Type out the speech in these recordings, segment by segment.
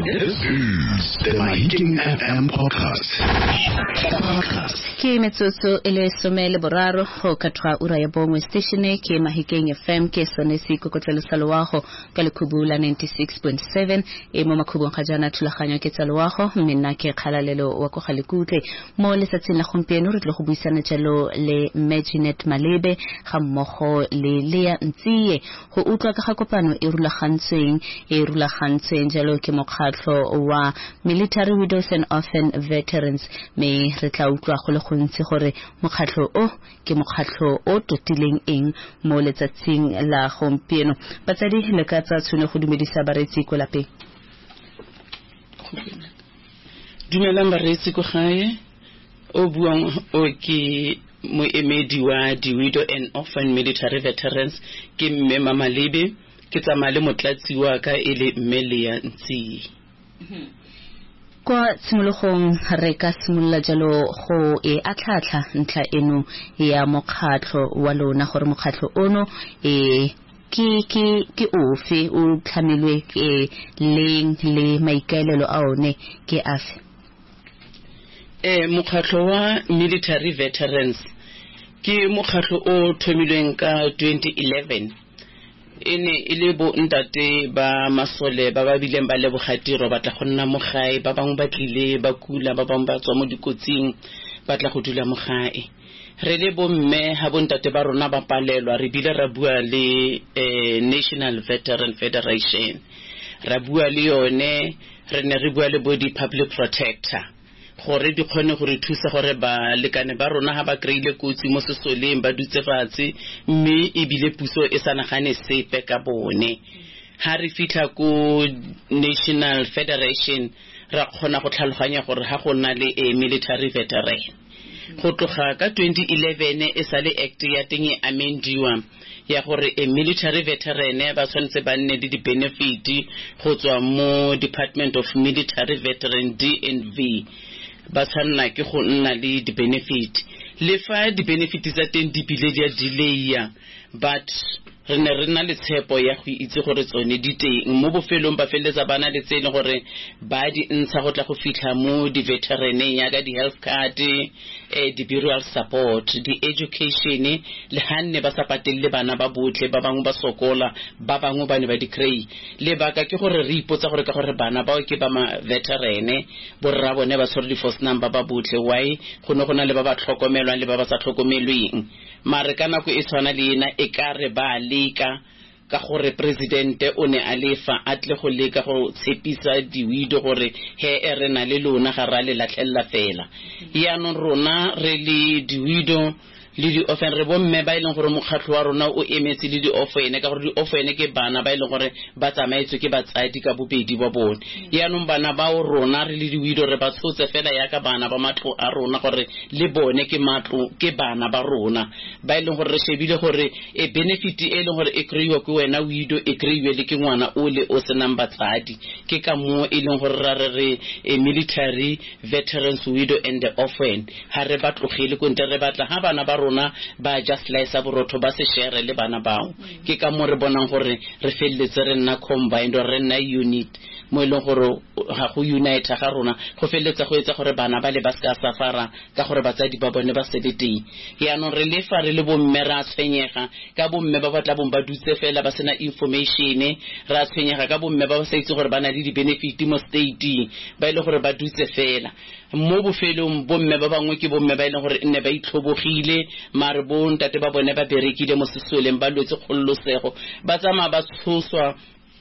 This is the Mahiking FM podcast. Ke metsotso ele somele boraro go katwa ura ya bongwe statione ke Mahiking FM ke sone se kokotlelo saloago ka lekubula 96.7 e mo makubong ga jana thulaganyo ke tsaloago mena ke khalalelo wa go galekutle mo letsatsing la gompieno re tle go buisana jalo le Imaginet Malebe ga mmogo le Lea Ntsiye go utlwa ka ga kopano e rulagantsweng jalo ke mokgatlo wa Military Widows and Orphan Veterans me re tla utlwa go le gontsi gore mokgatlo o ke mokgatlo o totileng eng mo letsatsing la gompieno batsadi le ka tsa tshone go dumedisa baretsi ko lapeng. Dumelang baretsi ko gae o buang o ke moemedi wa di Widow and Orphan Military Veterans ke mme Mama Malebe ke tsamale motlatsi wa ka ele mme Lea Ntsiye. Kwa tshimologong re ka simolla jalo go e atlhatlha ntla eno ya mokgatlo wa lona gore mokgatlo ono ke ofe o tlhamilwe leng le maikaelelo a one ke afe? Mokgatlo wa Military Veterans ke mokgatlo o thomilweng ka 2011 ene ile bo ntate ba masole ba ba bileng ba lebogatiro ba tla go nna mo gae ba bangwe ba tlile ba kula ba bangwe ba tswa mo dikotsing ba tla go dula mo gae re le bo mme ha bo ntate ba rona ba palelwa re bile ra bua le National Veteran Federation ra bua le yone re ne re bua le bo di public protector gore di kgone gore thusa gore ba lekane ba rona ha ba kreile kotsi mo sesoleng ba dutse fatshe mme e bile puso e sanagane sepe ka bone ha re fitla ko National Federation ra kgona go tlhaloganya gore ha go na le military veteran go tloga ka 2011 e sale act ya teng e amendiwa ya gore military veteran ba tshwanetse ba nne le di benefit go tswa mo Department of Military Veteran DNV ba tshwanna ke go nna le di benefit le fa di benefit tsa teng di bile di a delaya but re na le tshepo ya go itse gore tsone di teng mo bofelong ba feletsa bana le tsene gore ba di ntsha go tla go fitla mo di veteraneng ya ka di health card di burial support di education le hanne ba sa patelle bana ba botle ba bangwe ba sokola ba bangwe ba ne ba di crei le baka ke gore re ipotsa gore ka gore bana ba ke ba ma veterane borra bone ba tshwere di first number ba botle why go na le ba ba tlhokomelwa le ba ba sa tlhokomelweng mare kana go e tshwana le ena e ka re ba leka ka gore presidente o ne a lefa a tle go leka go tshepisa di widow gore he re na le lona ga ra le latlhella fela ya no rona re le di widow le di orphan re bo mme ba ileng gore mokgatlo wa rona o emetse le di orphan ka gore di orphan ke bana ba ileng gore ba tsamaetswe ke batsadi ka bobedi ba bone ya no bana ba o rona re le di widow re ba tshotse fela ya ka bana ba matlo a rona gore le bone ke matlo ke bana ba rona ba ileng gore re shebile gore e benefit e leng gore e kreiwa ke wena widow e kreiwe le ke ngwana o le o senang batsadi ke ka mo e leng gore ra re military veterans widow and the orphan ha re batlogile ko ntle re batla ha bana ba rona ba just like sa borotho ba se share le bana bao ke ka mo re bonang gore re felletse re nna combined re nna unit mo e leng gore ga go unite ga rona go felletsa go etsa gore bana ba le ba ska safara ka gore batsadi ba bone ba sebeteng ya no re lefa re le bo mme ra tshwenyega ka bo mme ba batla bo ba dutse fela ba sena information ra tshwenyega ka bo mme ba sa itse gore bana le di benefit mo state ba ile gore ba dutse fela mo bofelong bo mme ba bangwe ke bo mme ba ile gore nne ba itlhobogile mare bo ntate ba bone ba berekile mo sesoleng ba lwetse kgollosego ba tsama ba tshoswa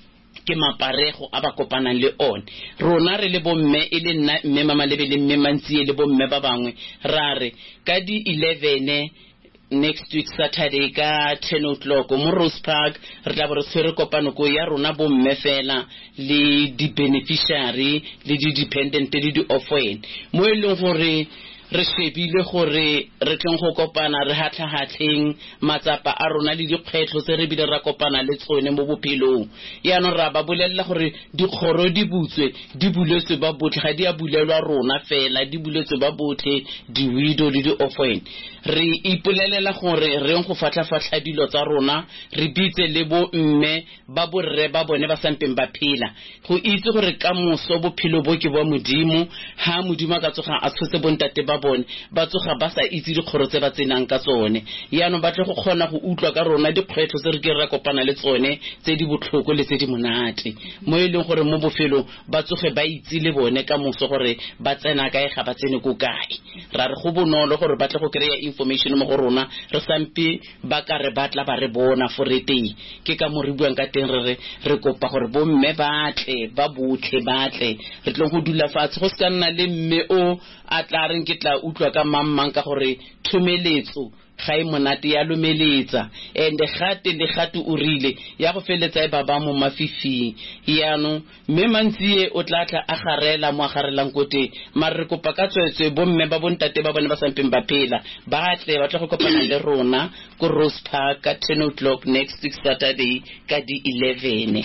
ke maparego a ba kopanang le one rona re le bo mme e le nna mme Mama Malebe le mme Mantsiye le bo mme ba bangwe rare ka di 11 next week Saturday ka 10 o'clock mo Rose Park re tla bo re kopano ko ya rona bo mme fela le di beneficiary le di dependent le di orphan mo e leng gore re shebile gore re tleng go kopana re hatlhatlheng matsapa a rona le dikgwetlo tse re bile ra kopana le tsone mo bophelong ya no ra ba bolella gore dikgoro di butswe di buletswe ba botlhe ga di a bulelwa rona fela di buletswe ba botlhe di widow le di orphan re ipolelela gore re go fatlafatla dilo tsa rona re bitse le bo mme ba borre ba bone ba sampeng ba phela go itse gore ka moso bophelo bo ke bo modimo ha modimo ka tsoga a tshotse bontate ba bone ba tsoga ba sa itse dikgoro tse ba tsenang ka tsone ya no batle go kgona go utlwa ka rona dikgwetlo tse re ke ra kopana le tsone tse di botlhoko le tse di monate mo e leng gore mo bofelo ba tsoge ba itse le bone ka moso gore ba tsena kae ga ba tsene go kae ra re go bonolo gore batle go kreya information mo go rona re sampe ba ka re batla ba re bona forete ke ka mo re buang ka teng re kopa gore bo mme batle ba botlhe batle re tlong go dula fatshe go ska nna le mme o a tla reng ke tla utlwa ka mammang ka gore thumeletso ga e monate ya lomeletsa ende gate le gate o rile ya go feletsa e baba mo mafifing yaano mme mantsie o tla tla a garela mo garelang kote mare re kopa ka tswetswe bo mme ba bontate ba bone ba sampeng ba phela ba tle ba tla go kopana le rona ko Rose Park at 10 o'clock next week Saturday ka di 11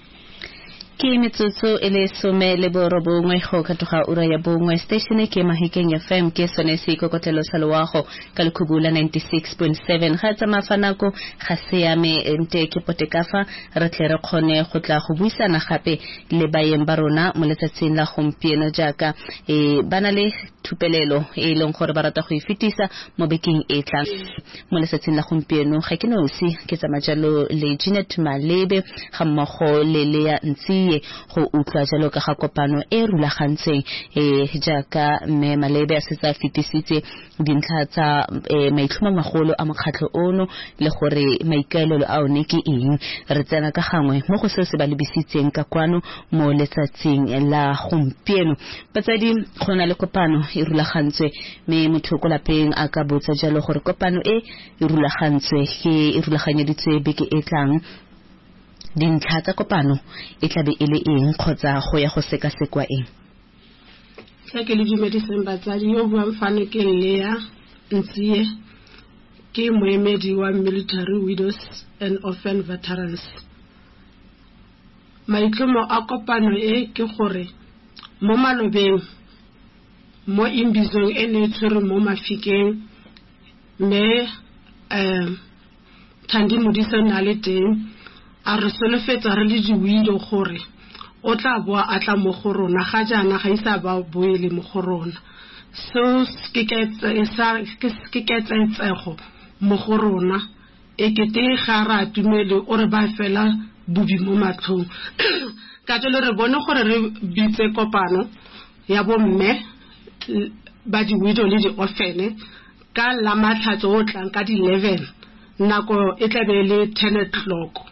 ke metsotso ele some le borobongwe go katoga ura ya bongwe station ke Mahikeng FM ke sone se ikokotlelo sa loago ka lekubula 96.7 ga tsa mafanako ga se ya me ente ke potekafa re tle re khone go tla go buisana gape le baeng ba rona mo letsatsing la gompieno jaaka bana le thupelelo e leng gore ba rata go ifitisa mo bekeng e tlang mo letsatsing la gompieno ga ke nosi ke tsa majalo le Jeanette Malebe ga mmogo le Lea Ntsi go utlwa jalo ka ga kopano e rulagantseng jaaka mme Malebe a setsa fitisitse dintlha tsa maitlhomo magolo a mokgatlho ono le gore maikaelelo a one ke eng re tsena ka gangwe mo go se ba lebisitseng ka kwano mo letsatsing la gompieno batsadi gona le kopano e rulagantswe me motho go lapeng a ka botsa jalo gore kopano e rulagantswe ke e rulaganyeditswe beke e tlang dintlha tsa kopano e tlabe e le eng kgotsa go ya go seka-sekwa eng ke le dumediseng batsadi yo buang fane ke Lea Ntsi ke moemedi wa Military Widows and Orphan Veterans maitlhomo a kopano e ke gore mo malobeng mo imbizong ene tsere mo Mafikeng me Thandi Modise na le teng a re solofetsa re le diwido gore o tla boa a tla mo go rona ga jana ga isa ba boele mo go rona so ke tsego mo go rona e ke te ga ra tumele o re ba fela bubi mo matlhong ka tlo re bone gore re bitse kopano ya bo mme ba di widow le di orphan ka la matlhatso o tlang ka di 11 nako e tla be le 10 o'clock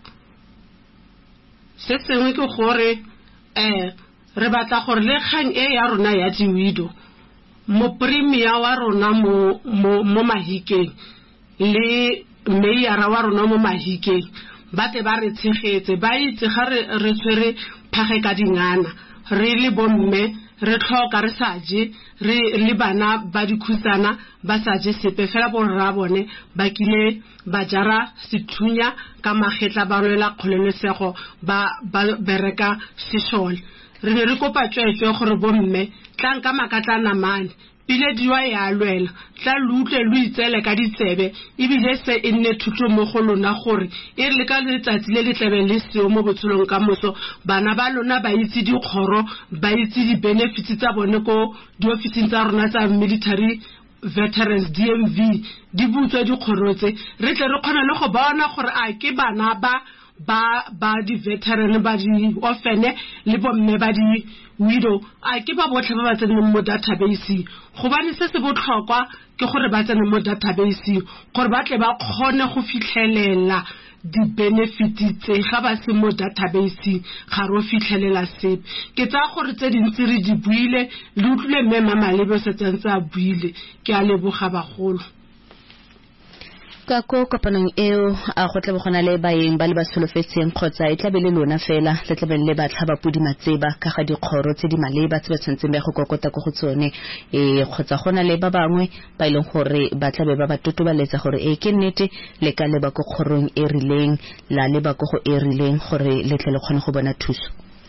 se sengwe ke gore re batla gore le kgang e ya rona ya di widow mo premier wa rona mo Mahikeng le mayor wa rona mo Mahikeng ba te ba re tshegetse ba itse ga re tshwere phage ka dingana re le bomme re tlhoka re saje re le bana ba dikhusana ba saje sepe fela borra bone ba kile ba jara sethunya ka magetla ba rwela kgololesego ba bereka seshole re ne re kopa tswetswe gore bomme tlang ka makatla namane pile diwa ya lwela tla lutle lu itsele ka ditsebe ebile se e nne thuto mo go lona gore e re le ka letsatsi le le tlebe le seo mo botshelong ka moso bana ba lona ba itse dikgoro ba itse di benefits tsa bone ko di office tsa rona tsa Military Veterans DMV di butswa dikgoro tse re tle re kgona le go bona gore a ke bana ba di veteran ba di orphan le bomme ba di widow a ke ba botlhe ba tseneng mo database go bane se botlhokwa ke gore ba tsene mo database gore ba tle ba kgone go fitlhelela di benefits tse ga ba se mo database ga ro fitlhelela sepe ke tsa gore tse dintsi re di buile le utlwe mme Malebe se tsentse a buile ke a leboga bagolo ka ko kopanong eo a go tle bogona le baeng ba le ba solofetseng kgotsa e tlabe le lona fela le tlabe le ba tlhaba pudi matseba ka ga dikgoro tse di maleba tse ba tshwantseng ba go kokota go tsone kgotsa gona le ba bangwe ba ileng gore ba tlabe ba totobaletsa gore ke nnete le ka le ba go kgorong e rileng la le ba go e rileng gore le tle le kgone go bona thuso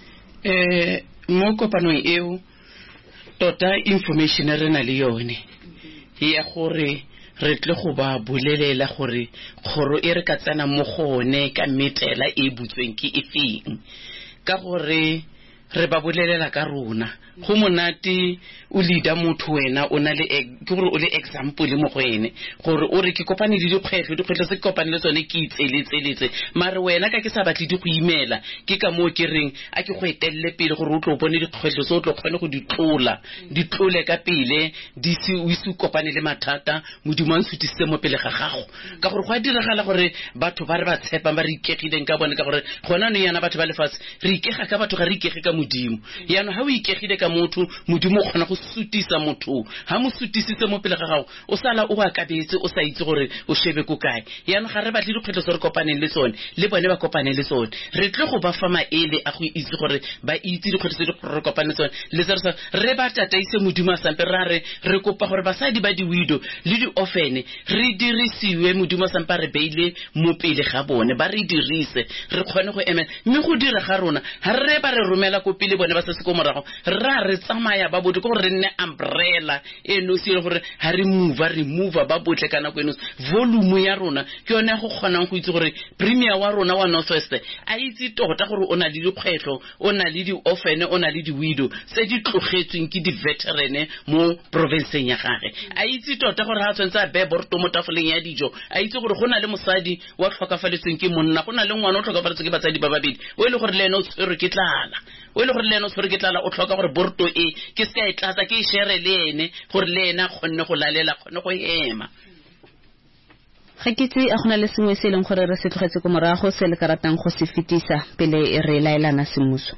mo kopanong eo tota information re na le yone ya gore re tle go ba bolelela gore kgoro e re ka tsena mo gone ka metela e butsweng ke efeng ka gore re ba bolelela ka rona go monate o leader motho wena o na le ke gore o le example mo go ene gore o re ke kopane le dikgwetlo se kopane le tsone ke itseletse mare wena ka ke sa batle di go imela ke ka mo ke reng a ke go etelle pele gore o tlo bone dikgwetlo se o tlo kgone go ditlole ka pele di se o isu kopane le mathata modimo a nsutise mo pele ga gago ka gore go a diragala gore batho ba re ba tshepa ba re ikegileng ka bone ka gore gona no yana batho ba lefatshe re ikega ka batho ga re ikege ka modimo yana ha o ikegile ka motho modimo o kgona go sutisa motho ha mo sutisitse mo pele ga gago o sala o ba kabetse o sa itse gore o shebe ko kae yana ga re batle dikgwetlo se re kopaneng le tsone le bone ba kopaneng le tsone re tle go ba fa maele a go itse gore ba itse dikgwetlo tse di re kopaneng le tsone le tsa re ba tataise modimo a sampe re kopa gore basadi ba di widow le di orphan re dirisiwe modimo a sampe re beile mo pele ga bone ba re dirise re kgone go emela mme go dira ga rona ha re ba re romela ko pele bone ba se se ko morago re tsamaya ba botse go re nne umbrella eno se gore ha re move ba botle kana go eno volume ya rona ke yone go kgonang go itse gore premier wa rona wa Northwest a itse tota gore o na le dikgwetlo o na le di orphan o na le di widow se di tlogetsweng ke di veteran mo provinceng ya gage a itse tota gore ha tsentse a be borto mo tafoleng ya dijo a itse gore go na le mosadi wa tlhokafaletseng ke monna go na le ngwana o tlhokafaletseng ke batsadi ba babedi o ile gore le ene o tshwere ke tlala o tlhoka gore borto ke se e tlatsa ke share le ene gore le ena kgonne go lalela kgonne go ema ga kitse a gona le sengwe se leng gore re se tlogetse go morago se le karatang go se fitisa pele re laelana semuso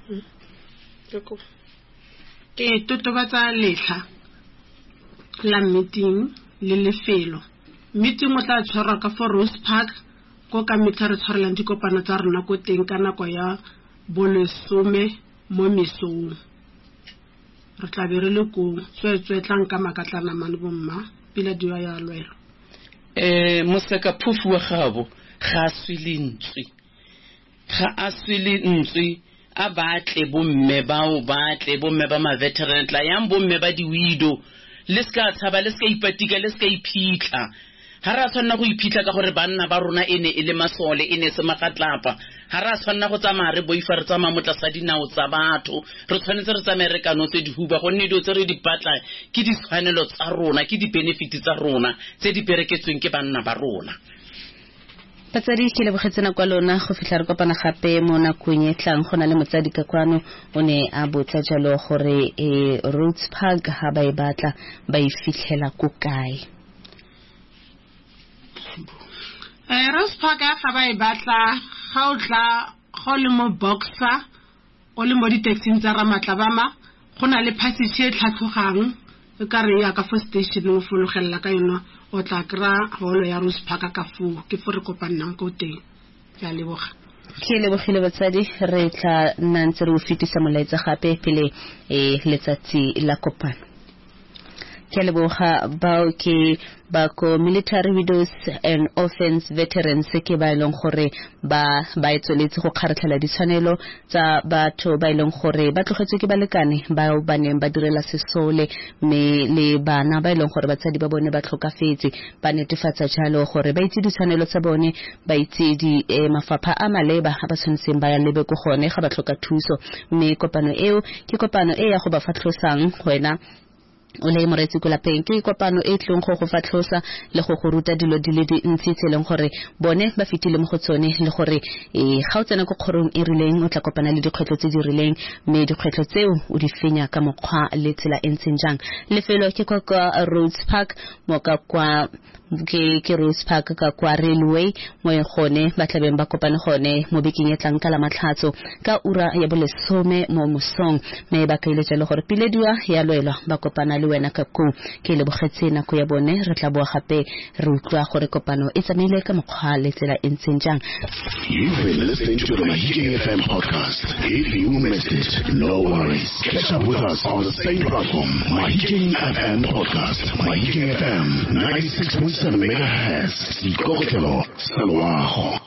ke totobatsa letlha la meeting le lefelo meeting o tla tshwarwa ka for Rose Park go ka metha re tshwarelang dikopano tsa rona go teng ka nako ya bolesome mo mesong re tla be re le go tswetlang ka makatlana mane bomma pila diwa ya lwelo moseka phufu wa gabo ga aswile ntswe a batle bomme ba ma veteran tla yang bomme ba di widow le ska tshaba le ska ipatika le ska iphitlha ha ra tshwanna go iphitlha ka gore banna ba rona ene e le masole ene se magatlapa ha ra tshwanna go tsamaya re boifa re tsamaya motla sa dinao tsa batho re tshwanetse re tsamaye re kanotse di huba gonne dio tse re di patla ke di tshwanelo tsa rona ke di benefits tsa rona tse di bereketsweng ke banna ba rona batsadi ke le bogetsena kwa lona go fitla re kopana gape mo nakong e tlang gona le motsadi ka kwano o ne a botla jalo gore Rose Park ha ba e batla ba e fitlhela ko kae Rose Park ga ba e batla ga o tla go le mo Boxer o le mo di taxing tsa Ramatlabama go na le passage e tlhatlhogang e ka re ya ka for station o fologela ka yona o tla kra holo ya Rose Park ka fu ke for kopanang ko teng ya leboga ke lebogile batsadi re tla nantse re o fitisa molaetsa gape pele letsatsi la kopano ke leboga bao ke ba ko military widows and orphans veterans ke ba ileng gore ba etsoletse go kgaratlhela ditshwanelo tsa batho ba ileng gore ba tlogetswe ke balekane ba neng ba direla sesole me le bana ba ileng gore batsadi ba bone ba tlhokafetse ba netefatsa jalo gore ba itse ditshwanelo tsa bone ba itse di mafapha a maleba ga ba tshwanetseng ba ya lebe go gone ga ba tlhoka thuso mme kopano eo ke kopano e ya go ba fatlhosang wena o le moretsi go lapeng ke kopano e tlong go fatlhosa le go ruta dilo di le dintsi tseleng gore bone ba fitile mo go tsone le gore ga o tsena go kgorong e rileng o tla kopana le dikgwetlo tse di rileng mme dikgwetlo tseo o di fenya ka mokgwa le tsela e ntseng jang lefelo ke kwa Rose Park mo ka kwa ke Rose Park ka kwa railway mo e gone ba tlabeng ba kopane gone mo bekeng e tlang ka la matlhatso ka ura ya bolesome mo mosong mme ba kaile jalo gore pile diwa ya lwela ba kopana le wena ka ko ke le bogetse nako ya bone re tla boa gape re utlwa gore kopano e tsamaile ka mokgwa le tsela e ntseng jang. You've been listening to the Mahikeng FM podcast. If you missed it, no worries. Catch up with us on the same platform, Mahikeng FM podcast. Mahikeng FM 96.7 MHz. Sikokelo Salwaho.